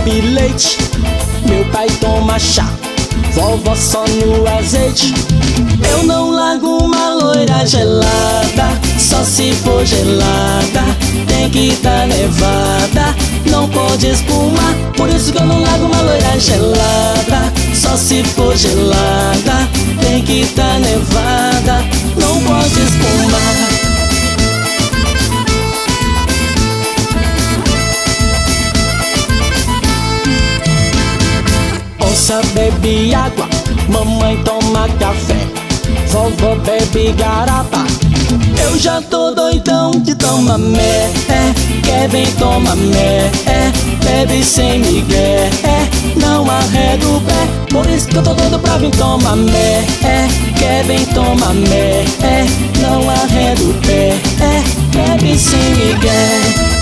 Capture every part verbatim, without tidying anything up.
bebe leite, meu pai toma chá, vovó só no azeite. Eu não largo uma loira gelada, só se for gelada. Tem que tá nevada, não pode espumar. Por isso que eu não largo uma loira gelada, só se for gelada. Tem que tá nevada, não pode espumar. Onça bebe água, mamãe toma café, vovó bebe garapa. Eu já tô doidão de tomar mé, é, quer vem toma mé, é, bebe sem migué, é, não arreda o pé. Por isso que eu tô doido pra vir tomar mé, é, quer vem toma mé, é, não arreda o pé, é, bebe sem migué.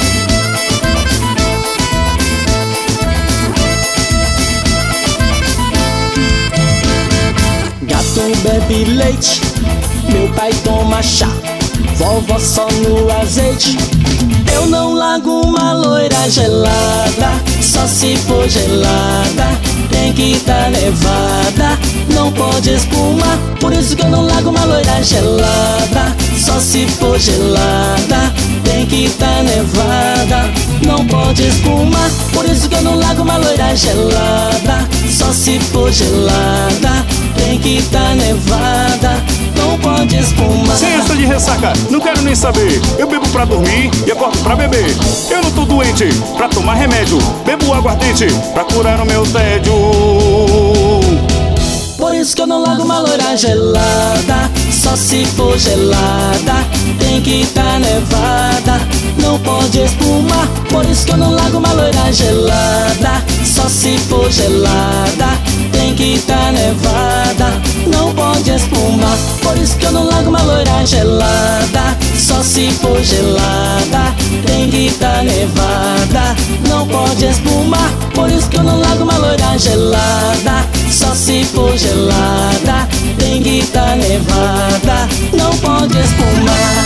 Gato bebe leite, meu pai toma chá, vovó só no azeite. Eu não largo uma loira gelada, só se for gelada. Tem que tá nevada, não pode espumar. Por isso que eu não largo uma loira gelada, só se for gelada. Tem que tá nevada, não pode espumar. Por isso que eu não largo uma loira gelada, só se for gelada. Tem que tá nevada, não pode espumar. Sem essa de ressaca, não quero nem saber. Eu bebo pra dormir e acordo pra beber. Eu não tô doente pra tomar remédio, bebo aguardente pra curar o meu tédio. Por isso que eu não largo uma loira gelada, só se for gelada. Tem que tá nevada, não pode espumar. Por isso que eu não largo uma loira gelada, só se for gelada. Tem que tá nevada, não pode espumar. Por isso que eu não largo uma loira gelada, só se for gelada. Tem que tá nevada, não pode espumar. Por isso que eu não largo uma loira gelada, só se for gelada. Tem que tá nevada, não pode espumar.